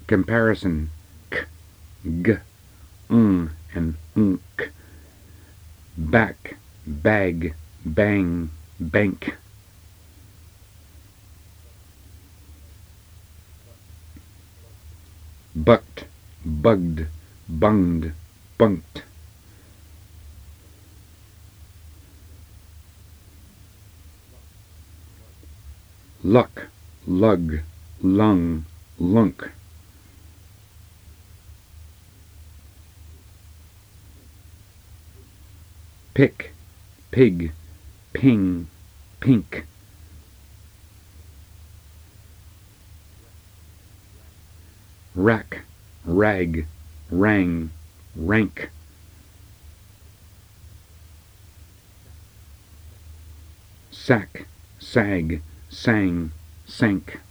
Comparison. K, g, and unk. Back, bag, bang, bank. Bucked, bugged, bunged, bunked. Luck, lug, lung, lunk. Pick, pig, ping, pink. Rack, rag, rang, rank. Sack, sag, sang, sank.